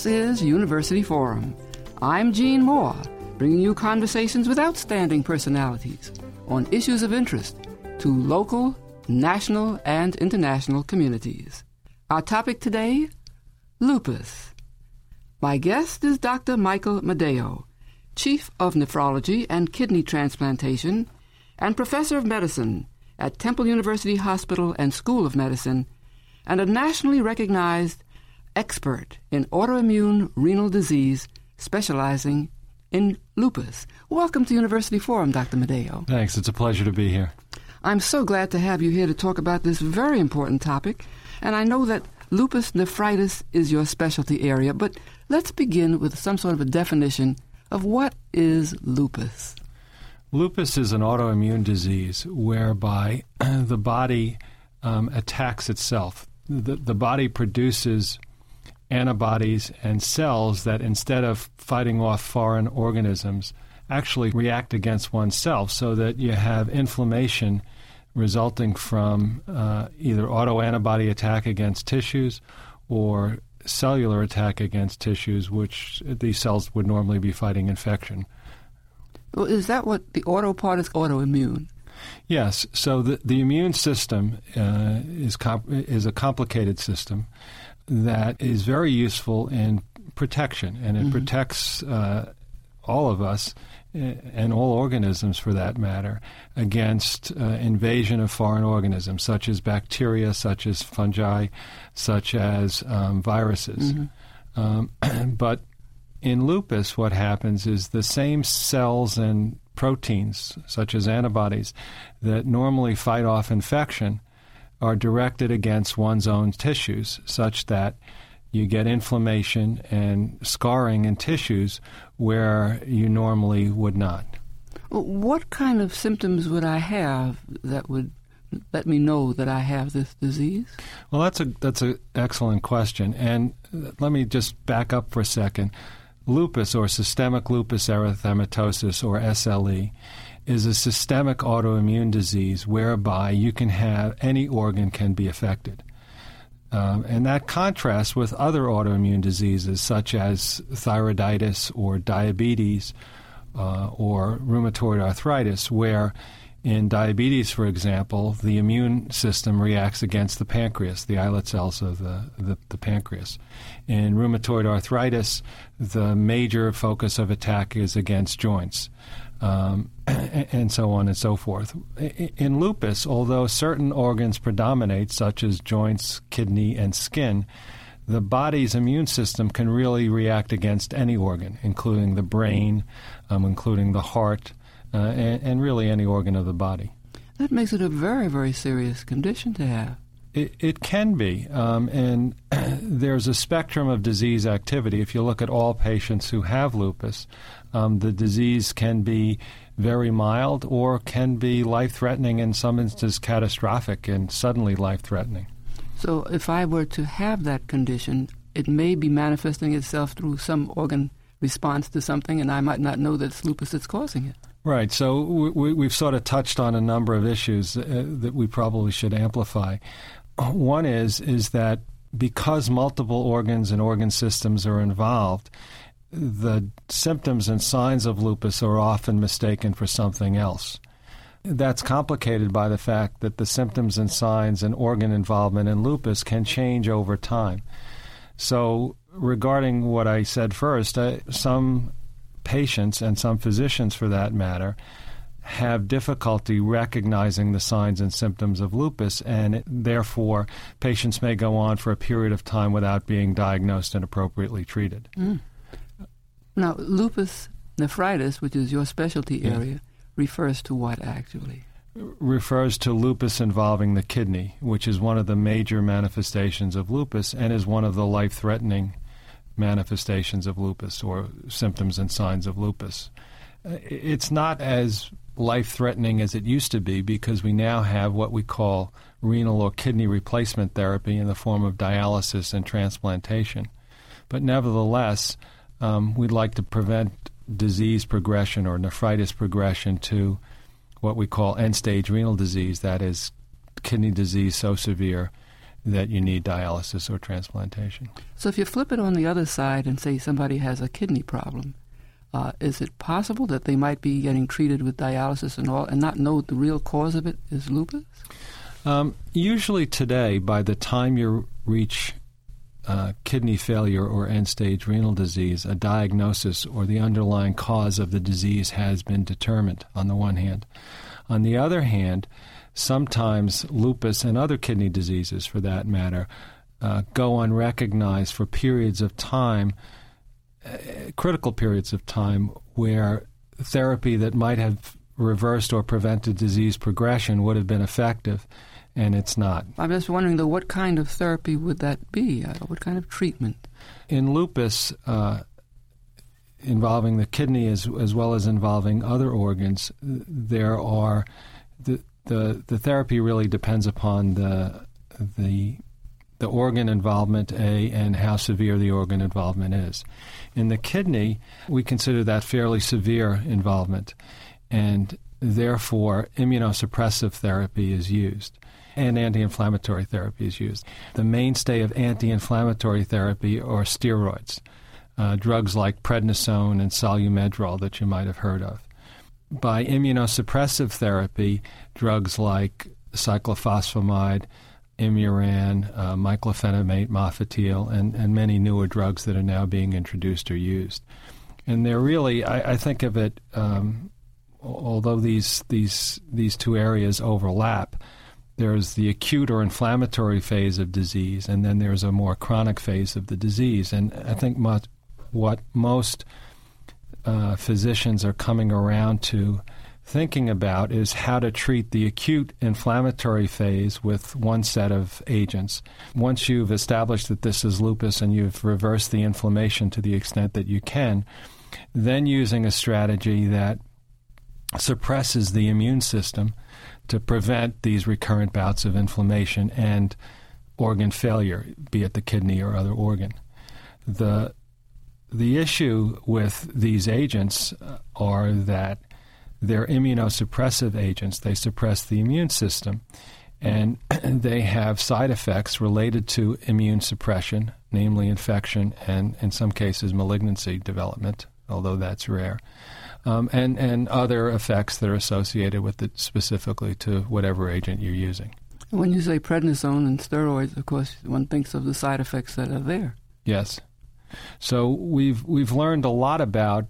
This is University Forum. I'm Jean Moore, bringing you conversations with outstanding personalities on issues of interest to local, national, and international communities. Our topic today, lupus. My guest is Dr. Michael Medeo, Chief of Nephrology and Kidney Transplantation and Professor of Medicine at Temple University Hospital and School of Medicine, and a nationally recognized expert in autoimmune renal disease specializing in lupus. Welcome to University Forum, Dr. Medeo. Thanks. It's a pleasure to be here. I'm so glad to have you here to talk about this very important topic, and I know that lupus nephritis is your specialty area, but let's begin with some sort of a definition of what is lupus. Lupus is an autoimmune disease whereby the body attacks itself. The body produces antibodies and cells that, instead of fighting off foreign organisms, actually react against oneself, so that you have inflammation resulting from either autoantibody attack against tissues or cellular attack against tissues, which these cells would normally be fighting infection. Well, is that what the auto part is, autoimmune? Yes. So the immune system is a complicated system that is very useful in protection, and it protects all of us and all organisms, for that matter, against invasion of foreign organisms, such as bacteria, such as fungi, such as viruses. But in lupus, what happens is the same cells and proteins, such as antibodies, that normally fight off infection are directed against one's own tissues, such that you get inflammation and scarring in tissues where you normally would not. What kind of symptoms would I have that would let me know that I have this disease? Well, that's an excellent question. And let me just back up for a second. Lupus, or systemic lupus erythematosus, or SLE, is a systemic autoimmune disease whereby you can have any organ can be affected. And that contrasts with other autoimmune diseases such as thyroiditis or diabetes or rheumatoid arthritis, where in diabetes, for example, the immune system reacts against the pancreas, the islet cells of the pancreas. In rheumatoid arthritis, the major focus of attack is against joints. And so on and so forth. In lupus, although certain organs predominate, such as joints, kidney, and skin, the body's immune system can really react against any organ, including the brain, including the heart, and really any organ of the body. That makes it a very, very serious condition to have. It can be, and there's a spectrum of disease activity. If you look at all patients who have lupus, the disease can be very mild or can be life-threatening, in some instances catastrophic and suddenly life-threatening. So if I were to have that condition, it may be manifesting itself through some organ response to something, and I might not know that it's lupus that's causing it. Right. So we've sort of touched on a number of issues that we probably should amplify. One is that because multiple organs and organ systems are involved, the symptoms and signs of lupus are often mistaken for something else. That's complicated by the fact that the symptoms and signs and organ involvement in lupus can change over time. So regarding what I said first, some patients, and some physicians for that matter, have difficulty recognizing the signs and symptoms of lupus, and therefore patients may go on for a period of time without being diagnosed and appropriately treated. Now, lupus nephritis, which is your specialty area, refers to what actually? Refers to lupus involving the kidney, which is one of the major manifestations of lupus and is one of the life-threatening manifestations of lupus, or symptoms and signs of lupus. It's not as life-threatening as it used to be, because we now have what we call renal or kidney replacement therapy in the form of dialysis and transplantation. But nevertheless, we'd like to prevent disease progression or nephritis progression to what we call end-stage renal disease, that is, kidney disease so severe that you need dialysis or transplantation. So if you flip it on the other side and say somebody has a kidney problem, is it possible that they might be getting treated with dialysis and not know the real cause of it is lupus? Usually today, by the time you reach kidney failure or end-stage renal disease, a diagnosis or the underlying cause of the disease has been determined, on the one hand. On the other hand, sometimes lupus and other kidney diseases, for that matter, go unrecognized for periods of time, critical periods of time, where therapy that might have reversed or prevented disease progression would have been effective, and it's not. I'm just wondering, though, what kind of therapy would that be? What kind of treatment? In lupus, involving the kidney as well as involving other organs, there are the therapy really depends upon the organ involvement, and how severe the organ involvement is. In the kidney, we consider that fairly severe involvement, and therefore immunosuppressive therapy is used, and anti-inflammatory therapy is used. The mainstay of anti-inflammatory therapy are steroids, drugs like prednisone and Solumedrol that you might have heard of. By immunosuppressive therapy, drugs like cyclophosphamide, Imuran, myclophenolate, mofetil, and many newer drugs that are now being introduced or used. And they're really, I think of it, although these two areas overlap, there's the acute or inflammatory phase of disease, and then there's a more chronic phase of the disease. And I think what most physicians are coming around to thinking about is how to treat the acute inflammatory phase with one set of agents. Once you've established that this is lupus and you've reversed the inflammation to the extent that you can, then using a strategy that suppresses the immune system to prevent these recurrent bouts of inflammation and organ failure, be it the kidney or other organ. The issue with these agents are that they're immunosuppressive agents. They suppress the immune system, and they have side effects related to immune suppression, namely infection and, in some cases, malignancy development, although that's rare, and other effects that are associated with it specifically to whatever agent you're using. When you say prednisone and steroids, of course, one thinks of the side effects that are there. Yes. So we've learned a lot about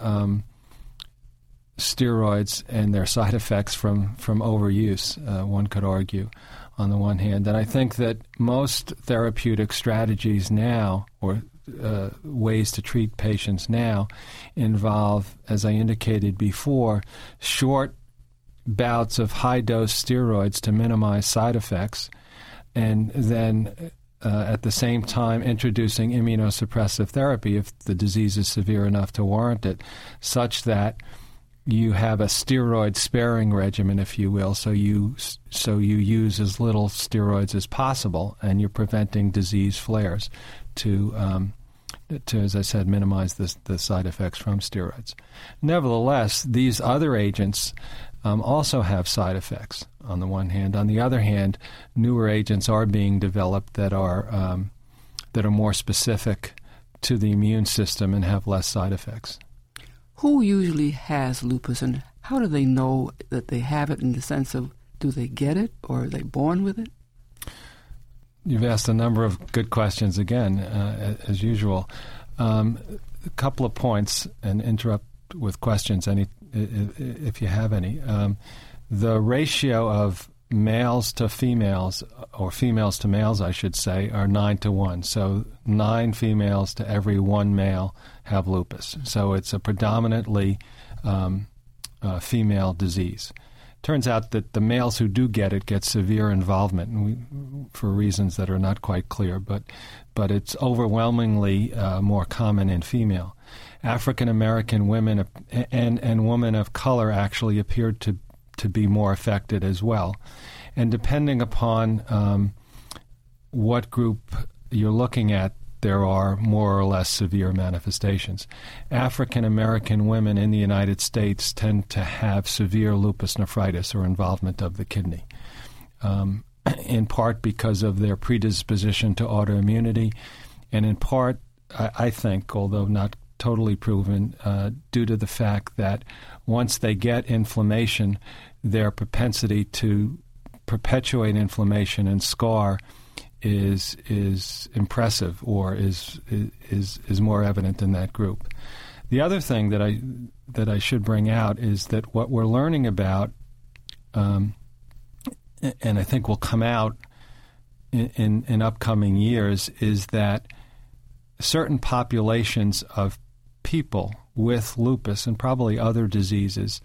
steroids and their side effects from overuse, one could argue, on the one hand. And I think that most therapeutic strategies now, or ways to treat patients now, involve, as I indicated before, short bouts of high-dose steroids to minimize side effects, and then at the same time introducing immunosuppressive therapy if the disease is severe enough to warrant it, such that you have a steroid-sparing regimen, if you will, so you use as little steroids as possible, and you're preventing disease flares to, as I said, minimize the side effects from steroids. Nevertheless, these other agents also have side effects, on the one hand. On the other hand, newer agents are being developed that are more specific to the immune system and have less side effects. Who usually has lupus, and how do they know that they have it, in the sense of, do they get it, or are they born with it? You've asked a number of good questions again, as usual. A couple of points, and interrupt with questions if you have any. The ratio of males to females, or females to males, I should say, are 9-to-1. So 9 females to every 1 male have lupus. So it's a predominantly female disease. Turns out that the males who do get it get severe involvement, and for reasons that are not quite clear, but it's overwhelmingly more common in female. African American women and women of color actually appear to be more affected as well. And depending upon what group you're looking at, there are more or less severe manifestations. African American women in the United States tend to have severe lupus nephritis, or involvement of the kidney. in part because of their predisposition to autoimmunity, and in part, I think, although not totally proven, due to the fact that once they get inflammation, their propensity to perpetuate inflammation and scar is impressive, or is more evident in that group. The other thing that I should bring out is that what we're learning about, and I think will come out in upcoming years, is that certain populations of people with lupus and probably other diseases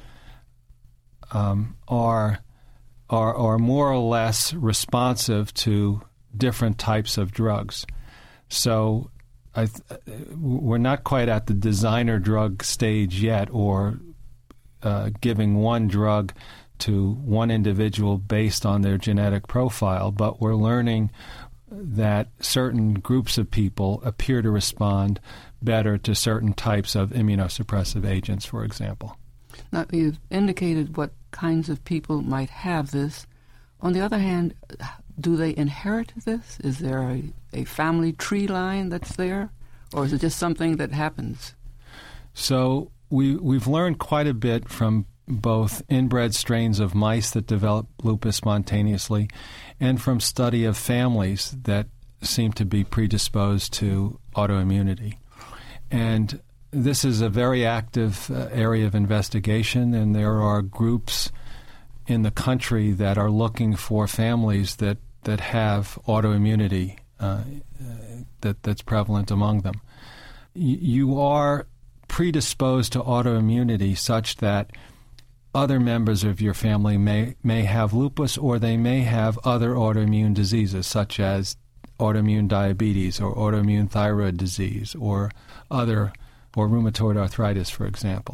are more or less responsive to different types of drugs. So we're not quite at the designer drug stage yet, or giving one drug to one individual based on their genetic profile, but we're learning that certain groups of people appear to respond better to certain types of immunosuppressive agents, for example. Now, you've indicated what kinds of people might have this. On the other hand, do they inherit this? Is there a family tree line that's there? Or is it just something that happens? So we've learned quite a bit from both inbred strains of mice that develop lupus spontaneously and from study of families that seem to be predisposed to autoimmunity. And this is a very active area of investigation, and there are groups in the country that are looking for families that have autoimmunity that's prevalent among them. You are predisposed to autoimmunity such that other members of your family may have lupus, or they may have other autoimmune diseases such as autoimmune diabetes or autoimmune thyroid disease or rheumatoid arthritis, for example.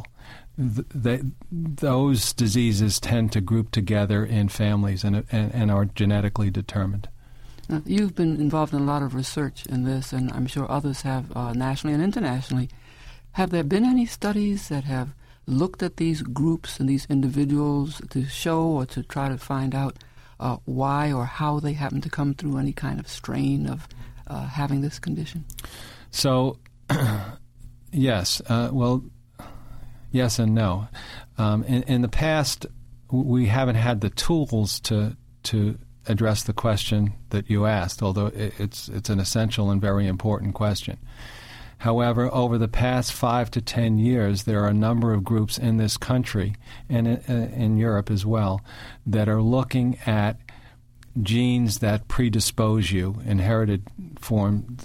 Those diseases tend to group together in families and are genetically determined. Now, you've been involved in a lot of research in this, and I'm sure others have nationally and internationally. Have there been any studies that have looked at these groups and these individuals to show or to try to find out why or how they happen to come through any kind of strain of having this condition? So, yes. Yes and no. In the past, we haven't had the tools to address the question that you asked, although it's an essential and very important question. However, over the past 5 to 10 years, there are a number of groups in this country and in Europe as well that are looking at genes that predispose you, inherited form,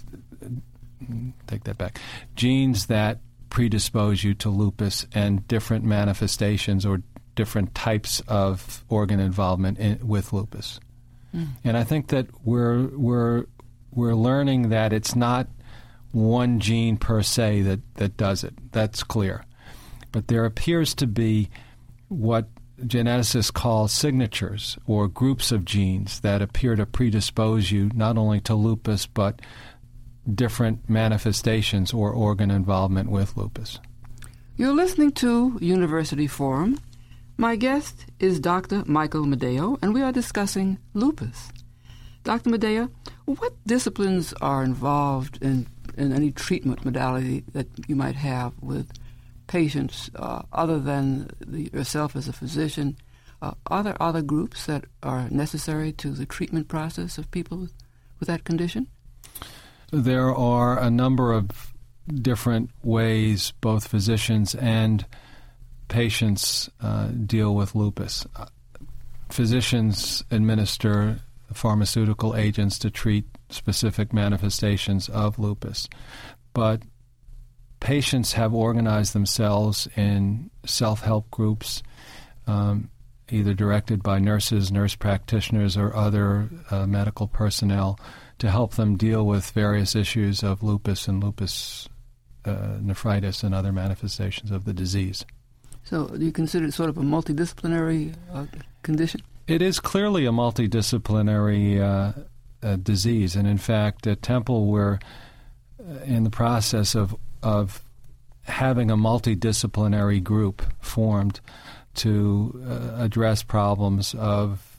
take that back, genes that predispose you to lupus and different manifestations or different types of organ involvement with lupus. And I think that we're learning that it's not one gene per se that does it. That's clear. But there appears to be what geneticists call signatures or groups of genes that appear to predispose you not only to lupus but different manifestations or organ involvement with lupus. You're listening to University Forum. My guest is Dr. Michael Medeo, and we are discussing lupus. Dr. Medeo, what disciplines are involved in any treatment modality that you might have with patients other than yourself as a physician? Are there other groups that are necessary to the treatment process of people with that condition? There are a number of different ways both physicians and patients deal with lupus. Physicians administer pharmaceutical agents to treat specific manifestations of lupus, but patients have organized themselves in self-help groups, either directed by nurses, nurse practitioners, or other medical personnel to help them deal with various issues of lupus and lupus nephritis and other manifestations of the disease. So do you consider it sort of a multidisciplinary condition? It is clearly a multidisciplinary disease, and in fact, at Temple we're in the process of having a multidisciplinary group formed to address problems of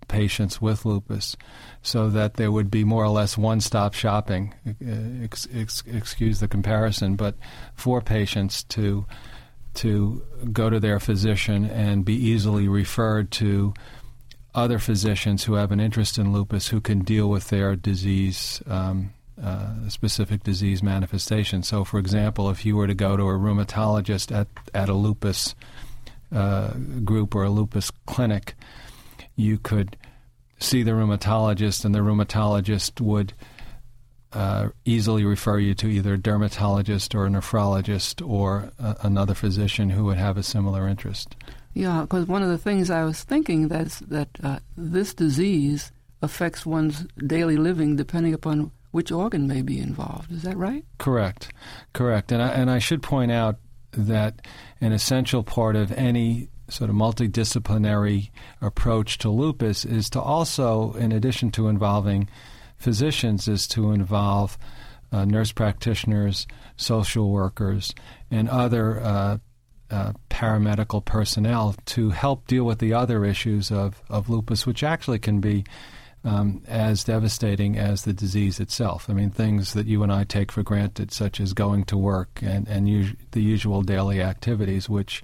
patients with lupus, so that there would be more or less one-stop shopping, excuse the comparison, but for patients to go to their physician and be easily referred to other physicians who have an interest in lupus who can deal with their disease, specific disease manifestation. So, for example, if you were to go to a rheumatologist at a lupus group or a lupus clinic, you could see the rheumatologist, and the rheumatologist would easily refer you to either a dermatologist or a nephrologist or another physician who would have a similar interest. Yeah, because one of the things I was thinking that this disease affects one's daily living depending upon which organ may be involved. Is that right? Correct. And I should point out that an essential part of any sort of multidisciplinary approach to lupus is to also, in addition to involving physicians, is to involve nurse practitioners, social workers, and other paramedical personnel to help deal with the other issues of lupus, which actually can be as devastating as the disease itself. I mean, things that you and I take for granted, such as going to work and the usual daily activities, which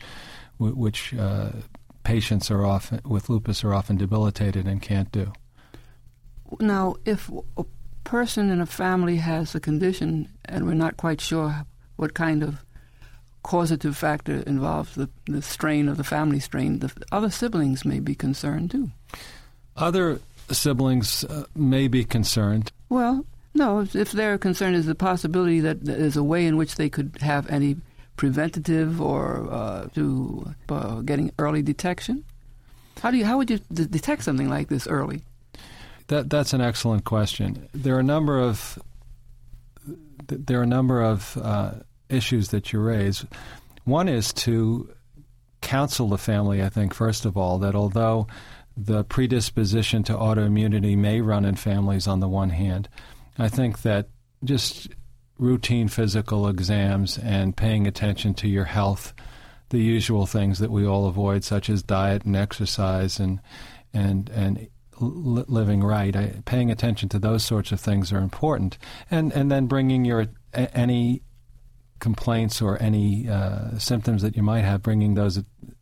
patients with lupus are often debilitated and can't do. Now, if a person in a family has a condition and we're not quite sure what kind of causative factor involves the strain of the family strain, the other siblings may be concerned too. Other siblings may be concerned. Well, no, if they're concerned, is the possibility that there's a way in which they could have any preventative or to getting early detection? How would you detect something like this early? That's an excellent question. There are a number of issues that you raise. One is to counsel the family, I think, first of all, that although the predisposition to autoimmunity may run in families on the one hand, I think that just routine physical exams and paying attention to your health, the usual things that we all avoid, such as diet and exercise and living right, paying attention to those sorts of things are important. And then bringing any complaints or any symptoms that you might have, bringing those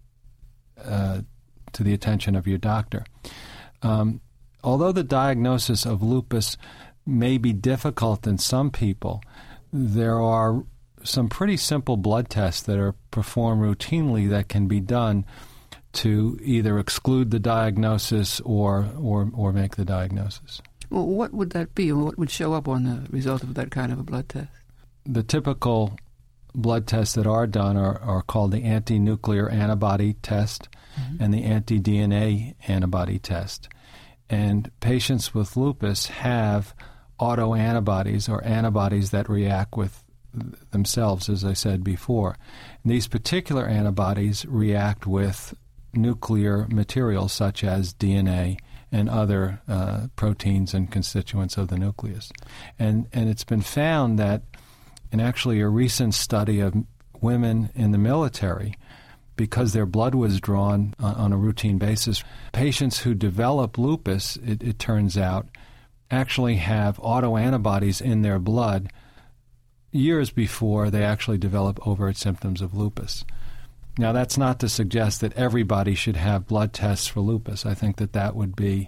to the attention of your doctor. Although the diagnosis of lupus may be difficult in some people, there are some pretty simple blood tests that are performed routinely that can be done to either exclude the diagnosis or make the diagnosis. Well, what would that be? What would show up on the result of that kind of a blood test? The typical blood tests that are done are called the anti-nuclear antibody test and the anti-DNA antibody test. And patients with lupus have autoantibodies or antibodies that react with themselves, as I said before. And these particular antibodies react with nuclear materials such as DNA and other proteins and constituents of the nucleus. And it's been found that in actually a recent study of women in the military, because their blood was drawn on a routine basis, patients who develop lupus, it turns out, actually have autoantibodies in their blood years before they actually develop overt symptoms of lupus. Now, that's not to suggest that everybody should have blood tests for lupus. I think that would be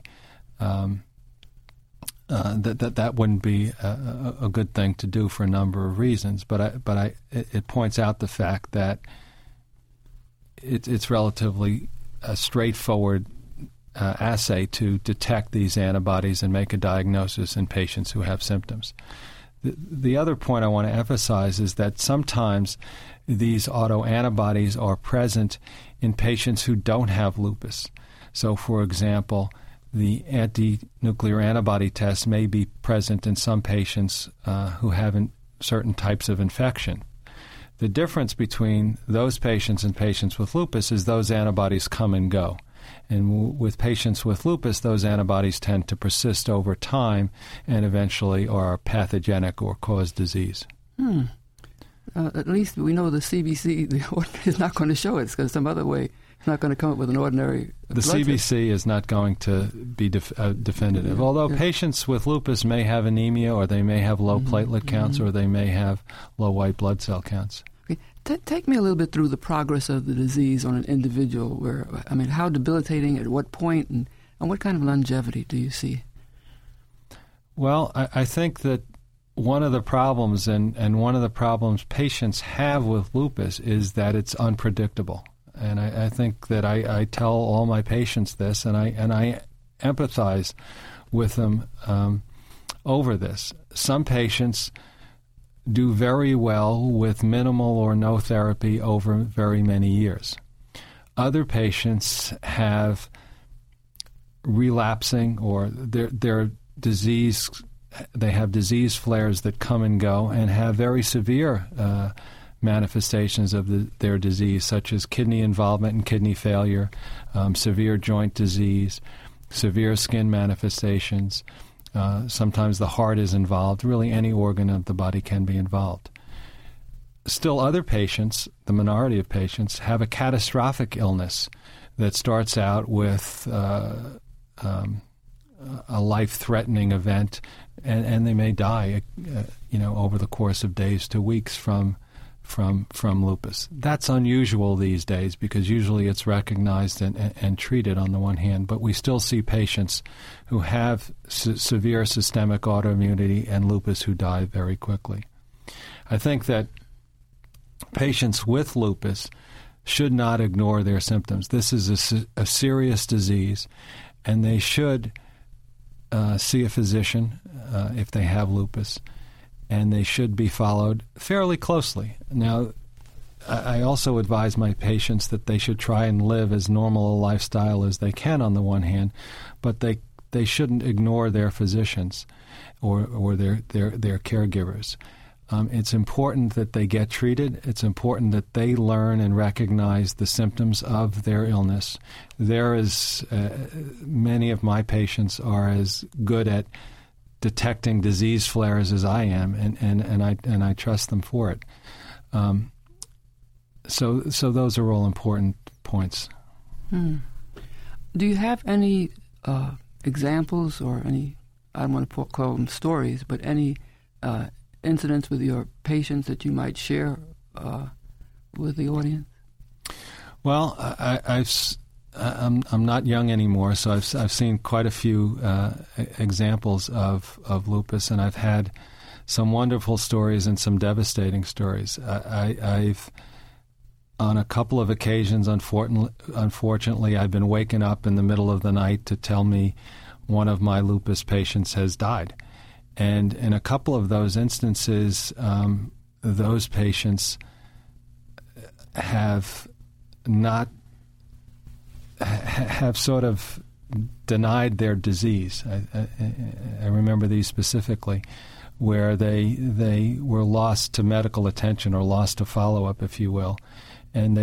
that wouldn't be a good thing to do for a number of reasons. But it points out the fact that it's relatively a straightforward assay to detect these antibodies and make a diagnosis in patients who have symptoms. The other point I want to emphasize is that sometimes these autoantibodies are present in patients who don't have lupus. So, for example, the anti-nuclear antibody test may be present in some patients who have certain types of infection. The difference between those patients and patients with lupus is those antibodies come and go. And with patients with lupus, those antibodies tend to persist over time and eventually are pathogenic or cause disease. At least we know the CBC is not going to show it because some other way It's not going to come up with an ordinary The CBC is not going to be definitive, although patients with lupus may have anemia, or they may have low platelet counts, or they may have low white blood cell counts. Okay. Take me a little bit through the progress of the disease on an individual. How debilitating, at what point, and what kind of longevity do you see? Well, I think that one of the problems, and one of the problems patients have with lupus, is that it's unpredictable. And I think that I tell all my patients this, and I empathize with them over this. Some patients do very well with minimal or no therapy over very many years. Other patients have relapsing, or their disease, they have disease flares that come and go and have very severe manifestations of their disease, such as kidney involvement and kidney failure, severe joint disease, severe skin manifestations. Sometimes the heart is involved. Really, any organ of the body can be involved. Still, other patients, the minority of patients, have a catastrophic illness that starts out with a life-threatening event, and they may die, over the course of days to weeks from lupus. That's unusual these days, because usually it's recognized and treated on the one hand, but we still see patients who have severe systemic autoimmunity and lupus who die very quickly. I think that patients with lupus should not ignore their symptoms. This is a serious disease, and they should see a physician if they have lupus, and they should be followed fairly closely. Now, I also advise my patients that they should try and live as normal a lifestyle as they can on the one hand, but they shouldn't ignore their physicians or their caregivers. It's important that they get treated. It's important that they learn and recognize the symptoms of their illness. Many of my patients are as good at detecting disease flares as I am, and I trust them for it. So those are all important points. Do you have any examples, or any, I don't want to call them stories, but any incidents with your patients that you might share with the audience? Well, I'm not young anymore, so I've seen quite a few examples of lupus, and I've had some wonderful stories and some devastating stories. I've on a couple of occasions, unfortunately, I've been waken up in the middle of the night to tell me one of my lupus patients has died. And in a couple of those instances, those patients have sort of denied their disease. I remember these specifically, where they were lost to medical attention, or lost to follow-up, if you will. And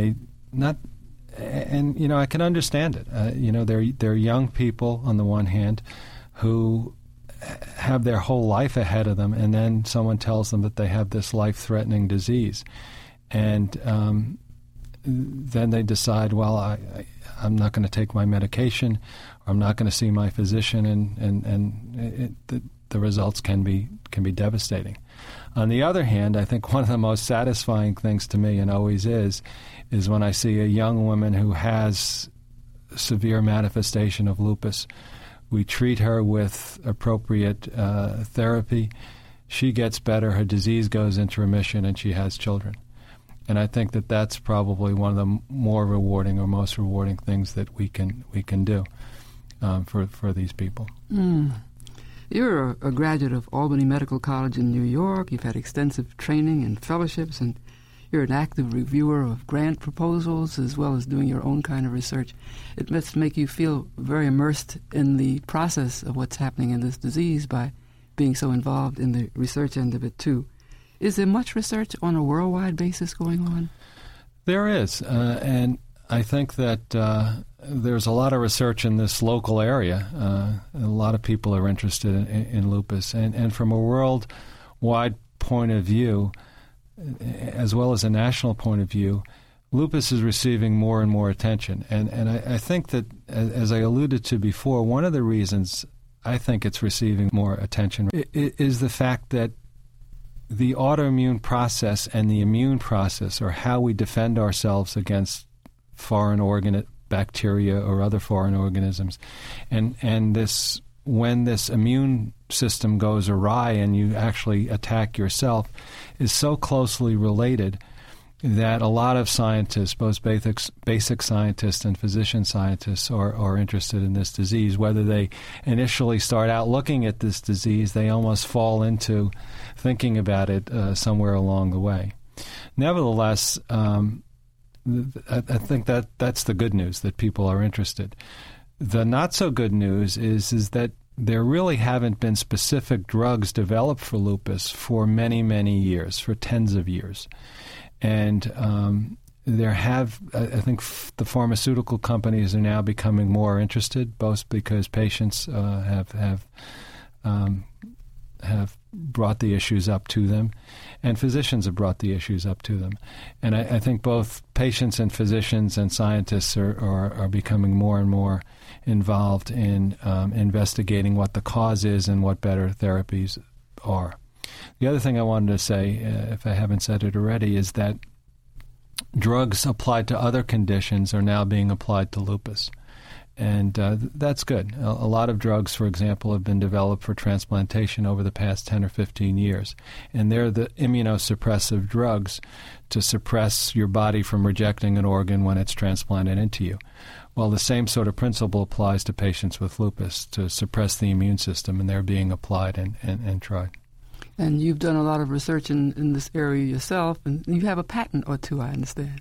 I can understand it. They're young people on the one hand who have their whole life ahead of them, and then someone tells them that they have this life-threatening disease. And then they decide, well, I'm not going to take my medication, or I'm not going to see my physician, and the results can be devastating. On the other hand, I think one of the most satisfying things to me, and always is when I see a young woman who has severe manifestation of lupus. We treat her with appropriate therapy. She gets better, her disease goes into remission, and she has children. And I think that that's probably one of the more rewarding, or most rewarding things that we can do for these people. You're a graduate of Albany Medical College in New York. You've had extensive training and fellowships, and you're an active reviewer of grant proposals, as well as doing your own kind of research. It must make you feel very immersed in the process of what's happening in this disease by being so involved in the research end of it, too. Is there much research on a worldwide basis going on? There is, and I think that there's a lot of research in this local area. A lot of people are interested in lupus, and from a worldwide point of view, as well as a national point of view, lupus is receiving more and more attention. And I think that, as I alluded to before, one of the reasons I think it's receiving more attention is the fact that the autoimmune process and the immune process, or how we defend ourselves against foreign bacteria or other foreign organisms, and this, when this immune system goes awry and you actually attack yourself, is so closely related that a lot of scientists, both basic scientists and physician scientists, are interested in this disease. Whether they initially start out looking at this disease, they almost fall into thinking about it somewhere along the way. Nevertheless, I think that's the good news, that people are interested. The not-so-good news is that there really haven't been specific drugs developed for lupus for many, many years, for tens of years. And I think the pharmaceutical companies are now becoming more interested, both because patients have brought the issues up to them, and physicians have brought the issues up to them. And I think both patients and physicians and scientists are becoming more and more involved in investigating what the cause is and what better therapies are. The other thing I wanted to say, if I haven't said it already, is that drugs applied to other conditions are now being applied to lupus. And that's good. A lot of drugs, for example, have been developed for transplantation over the past 10 or 15 years. And they're the immunosuppressive drugs to suppress your body from rejecting an organ when it's transplanted into you. Well, the same sort of principle applies to patients with lupus, to suppress the immune system, and they're being applied and tried. And you've done a lot of research in this area yourself, and you have a patent or two, I understand.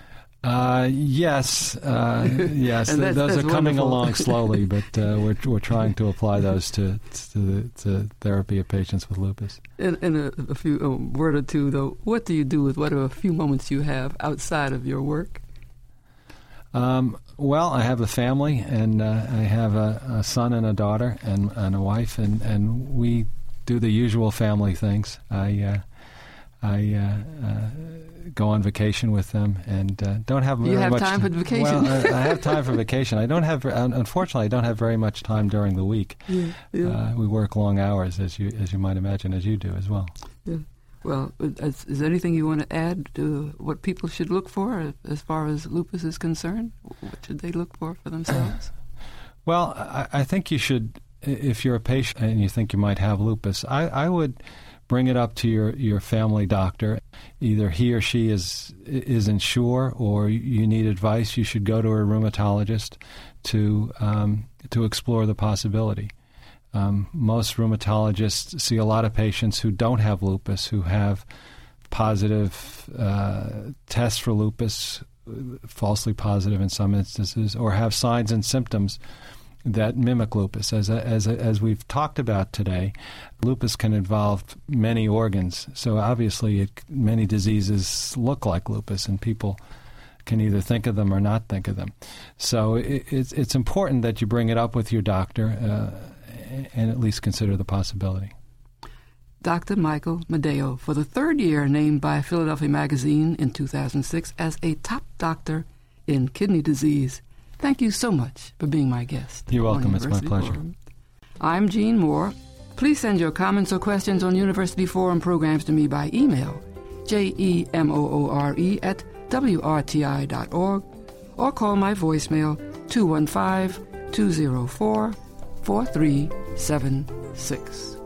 Yes. Those are coming along slowly, but we're trying to apply those to the therapy of patients with lupus. In a few word or two, though, what do you do with whatever few moments you have outside of your work? Well, I have a family, and I have a son and a daughter and a wife, and we do the usual family things. I go on vacation with them, and don't have very much. You have time for vacation. Well, I have time for vacation. Unfortunately, I don't have very much time during the week. Yeah. We work long hours, as you might imagine, as you do as well. Yeah. Well, is there anything you want to add to what people should look for as far as lupus is concerned? What should they look for themselves? Well, I think you should, if you're a patient and you think you might have lupus, I would bring it up to your family doctor. Either he or she isn't sure, or you need advice. You should go to a rheumatologist to explore the possibility. Most rheumatologists see a lot of patients who don't have lupus, who have positive tests for lupus, falsely positive in some instances, or have signs and symptoms that mimic lupus. As we've talked about today, lupus can involve many organs. So obviously many diseases look like lupus, and people can either think of them or not think of them. So it's important that you bring it up with your doctor and at least consider the possibility. Dr. Michael Medeo, for the third year named by Philadelphia Magazine in 2006 as a top doctor in kidney disease. Thank you so much for being my guest. You're welcome. It's my pleasure. Forum. I'm Jean Moore. Please send your comments or questions on University Forum programs to me by email, jemoore@wrti.org, or call my voicemail 215-204-4376.